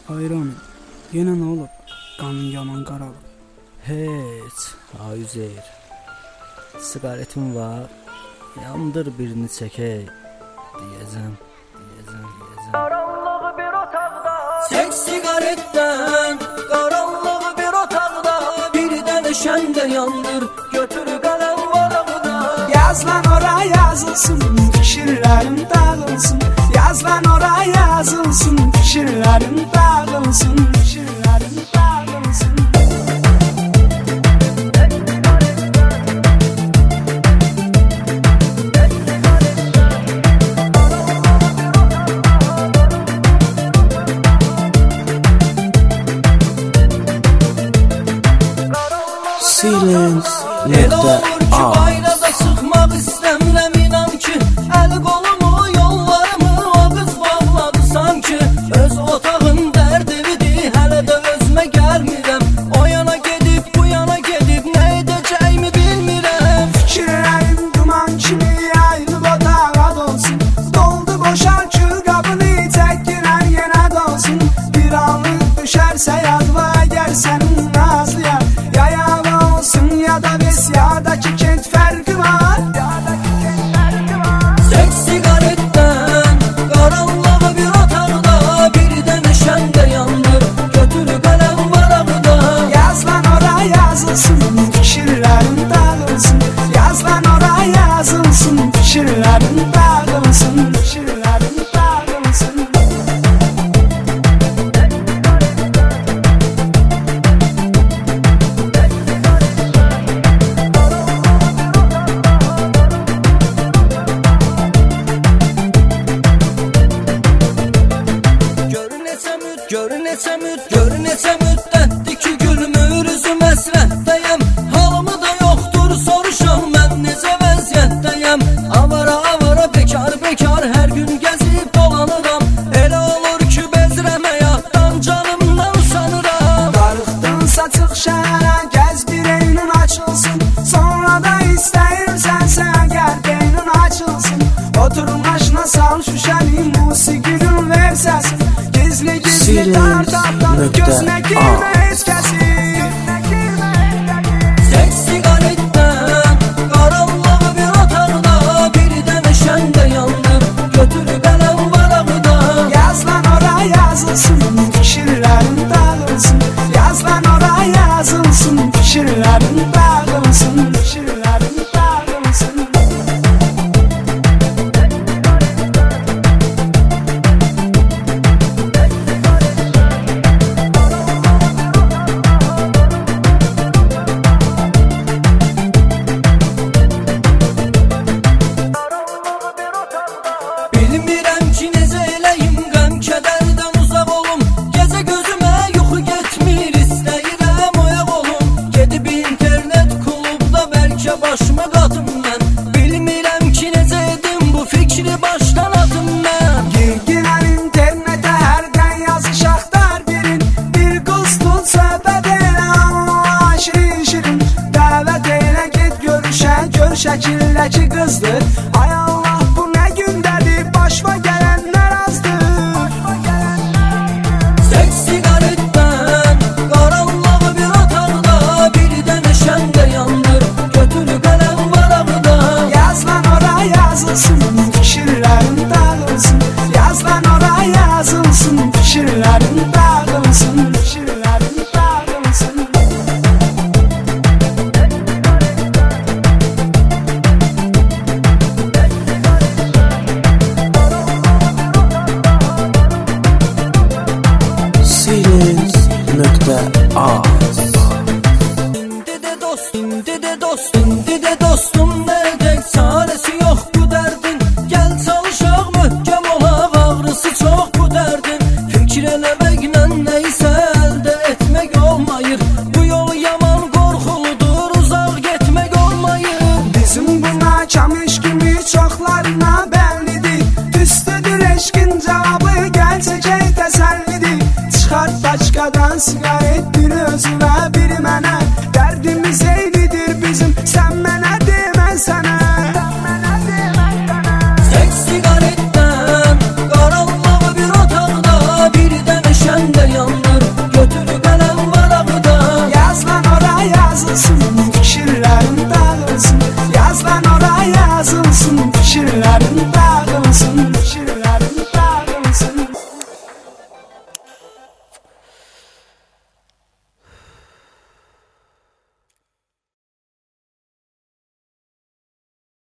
Hayranım, yenə nə olub? Qanın yaman qaralıb. Heç, Üzeyir. Siqaretim var, yandır birini çəkək. Deyəcəm. Qaranlığı bir otaqda, çək siqaretdən. Qaranlığı bir otaqda, bir dənə şəndə yandır. Götür qələm varaqda. Yaz lan ora yazılsın, fikirlərim dağılsın. Yaz lan ora yazılsın, fikirlərim dağılsın. Fikirlərim dağılsın. El olur ki bayrada sıxmaq istəmirəm, inan ki əl qolumu, yollarımı o qız bağladı sanki. Öz otağın dərdividir, hələ də özümə gəlmirəm. O yana gedib, bu yana gedib, nə edəcəyimi bilmirəm. Fikirlərim duman kimi yayılıb otağa dolsun. Doldu boşal kül qabını, çəkdirər yenə dolsun. Bir anlıq düşərsə yadva, əgər sənin nazlıya yayağı olsun ya da biz yadaki kent fərqi var. Çək siqaretdən, qaranlığı bir otaqda, bir dənə şəndə yandır. Götür qələm varaqda. Yaz lan ora yazılsın, fikirlərim dağılsın. Yaz lan ora yazılsın, fikirlərim dağılsın. Fikirlərim dağılsın. Gör neçə müddətdir ki gülmür üzüm əsrətdəyəm. Halımı da yoxdur soruşam, mən necə vəziyyətdəyəm. Avara bekar hər gün gəzib dolanıram. Elə olur ki bezrəm həyatdan, canımdan usanıram. Darıxdınsa çıx şəhərə, gəz bir eynin açılsın. Sonra da istəyirsənsə əgər beynin açılsın. Otur maşına sal şüşəni, musiqinin ver səsin. Gizli tartaqdan gözünə girmə heç kəsin. Çək siqaretdən, qaranlığı bir otaqda, bir dənə şəndə yandır. Götür qələm varaqda. Yaz lan ora yazılsın, fikirlərim dağılsın. Yaz lan ora yazılsın, fikirlərim dağılsın. Fikirlərim dağılsın. Bilmirəm ki necə eləyim, qəm kədərdən uzaq olum. Gecə gözümə yuxu getmir, istəyirəm oyaq olum. Gedib internet klubda bəlkə başımı qatım mən. Bilmirəm ki necə edim, bu fikri başdan atım mən. Girginər internetə hərdən yazış axtar birin. Bir qız tut söhbət elə, amma şirin. Dəvət elə get görüşə, gör şəkildəki qızdır. Ay Allah, bu nə gündədir, başıma gələnlər azdır. Çək siqaretdən, qaranlığı bir otaqda, bir dənə şəndə yandır. Götür qələm varaqda. Yaz lan ora yazılsın, fikirlərim dağılsın. Yaz lan ora yazılsın, fikirlərim dağılsın. Fikirlərim dağılsın. İndi də dostum, nədək çarəsi yox bu dərdin. Gəl çalışaq, möhkəm olaq, ağrısı çox bu dərdin. Fikir eləməklə nəyisə əldə etmək olmayır. Bu yol yaman qorxuludur, uzaq getmək olmayır. Bizim buna kamış kimi çoxlarına bəllidir. Üstüdür eşkin cavabı.